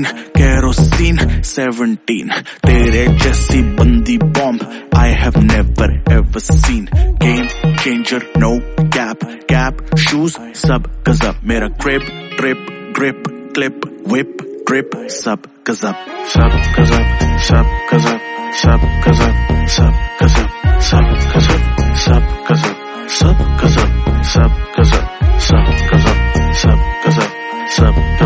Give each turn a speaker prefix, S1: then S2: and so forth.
S1: Kerosene 17 तेरे जैसी बंदी bomb I have never ever seen. Game changer, no cap shoes सब गजब. मेरा grip grip clip whip drip सब गजब.